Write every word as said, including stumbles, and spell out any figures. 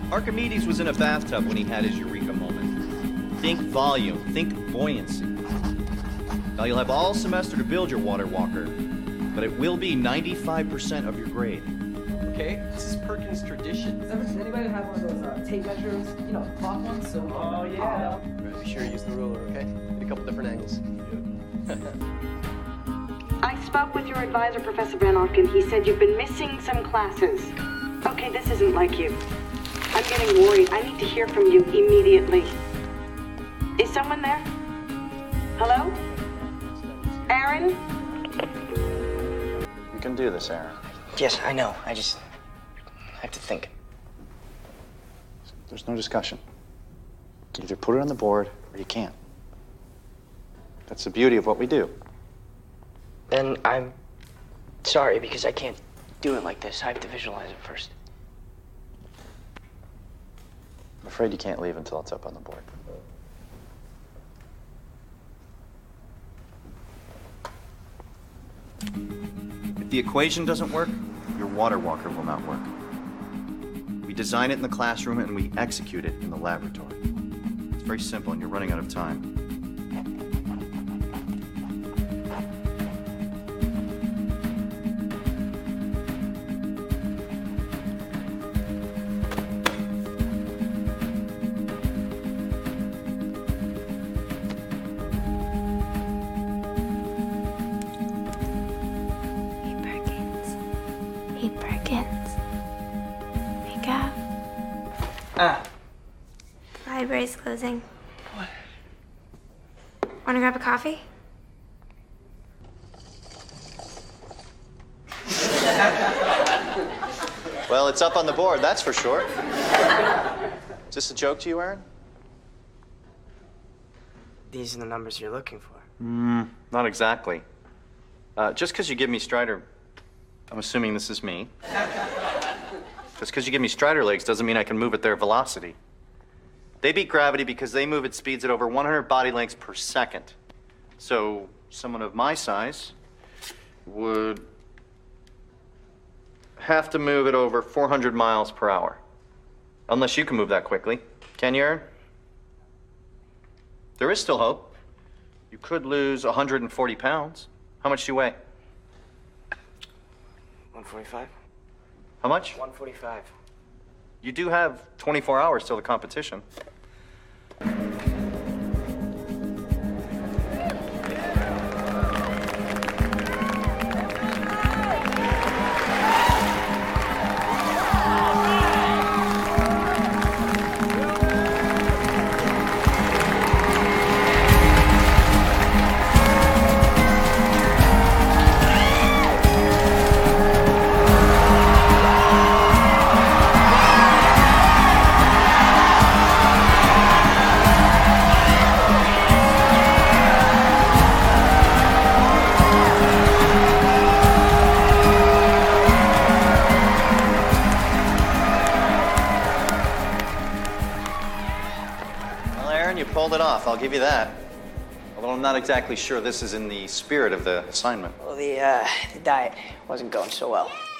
Archimedes was in a bathtub when he had his eureka moment. Think volume, think buoyancy. Now you'll have all semester to build your water walker, but it will be ninety-five percent of your grade. Okay, this is Perkins tradition. Does, ever, does anybody have one of those uh, tape measures? You know, the clock ones? So, oh, yeah. Right, be sure to use the ruler, okay? Get a couple different angles. I spoke with your advisor, Professor Van Auken. He said you've been missing some classes. Okay, this isn't like you. I'm getting worried. I need to hear from you immediately. Is someone there? Hello? Aaron? You can do this, Aaron. Yes, I know. I just have to think. There's no discussion. You either put it on the board or you can't. That's the beauty of what we do. Then I'm sorry because I can't do it like this. I have to visualize it first. I'm afraid you can't leave until it's up on the board. If the equation doesn't work, your water walker will not work. We design it in the classroom and we execute it in the laboratory. It's very simple and you're running out of time. Hey, Perkins. Wake up. Ah. Library's closing. What? Wanna grab a coffee? Well, it's up on the board, that's for sure. Is this a joke to you, Aaron? These are the numbers you're looking for. Mm, not exactly. Uh, just because you give me Strider, I'm assuming this is me. Just because you give me Strider legs doesn't mean I can move at their velocity. They beat gravity because they move at speeds at over one hundred body lengths per second. So someone of my size would have to move at over four hundred miles per hour. Unless you can move that quickly. Can you, Aaron? There is still hope. You could lose one hundred forty pounds. How much do you weigh? one forty-five? How much? one forty-five. You do have twenty-four hours till the competition. You pulled it off, I'll give you that. Although I'm not exactly sure this is in the spirit of the assignment. Well, the, uh, the diet wasn't going so well.